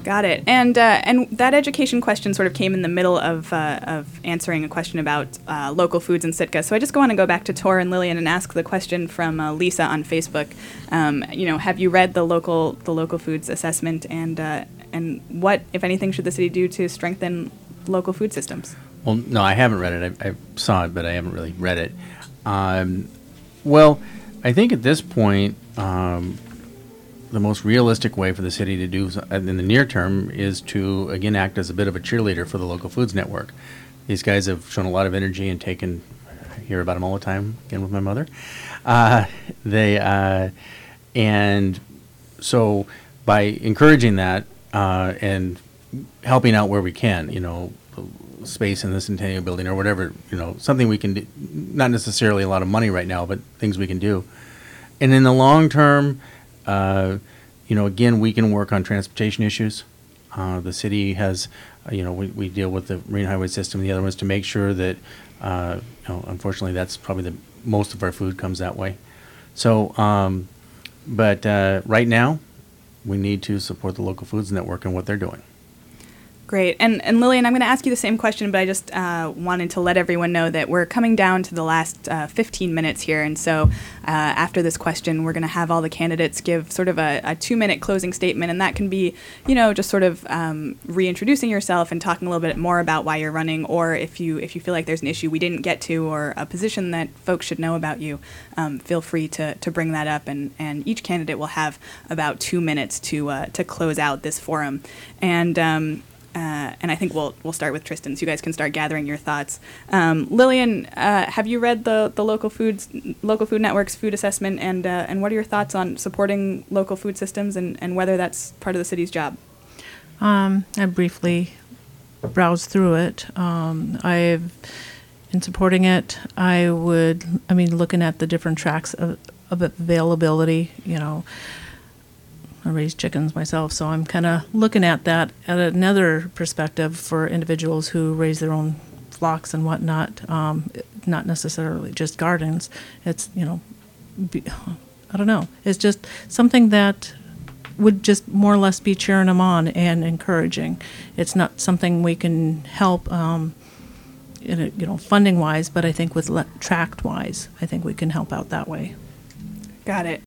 Got it. And that education question sort of came in the middle of answering a question about local foods in Sitka. So I just want to go back to Tor and Lillian and ask the question from Lisa on Facebook. Have you read the local foods assessment, and what, if anything, should the city do to strengthen local food systems? Well, no, I haven't read it. I saw it, but I haven't really read it. Well, I think at this point, the most realistic way for the city to do in the near term is to, again, act as a bit of a cheerleader for the local foods network. These guys have shown a lot of energy and taken, I hear about them all the time, again with my mother. And so by encouraging that and helping out where we can, space in the Centennial Building or whatever, something we can do, not necessarily a lot of money right now, but things we can do. And in the long term, again, we can work on transportation issues. The city has, we deal with the marine highway system. The other one is to make sure that, unfortunately, that's probably most of our food comes that way. So, but right now, we need to support the local foods network and what they're doing. Great. And Lillian, I'm going to ask you the same question, but I just wanted to let everyone know that we're coming down to the last 15 minutes here. And so after this question, we're going to have all the candidates give sort of a 2-minute closing statement. And that can be, just sort of reintroducing yourself and talking a little bit more about why you're running, or if you feel like there's an issue we didn't get to or a position that folks should know about you, feel free to bring that up. And each candidate will have about 2 minutes to close out this forum. And I think we'll start with Tristan, so you guys can start gathering your thoughts. Lillian, have you read the local food network's food assessment, and what are your thoughts on supporting local food systems and whether that's part of the city's job? I briefly browsed through it. In supporting it, looking at the different tracks of availability, I raise chickens myself, so I'm kind of looking at that at another perspective for individuals who raise their own flocks and whatnot, not necessarily just gardens. It's, I don't know. It's just something that would just more or less be cheering them on and encouraging. It's not something we can help, funding-wise, but I think with tract-wise, I think we can help out that way. Got it.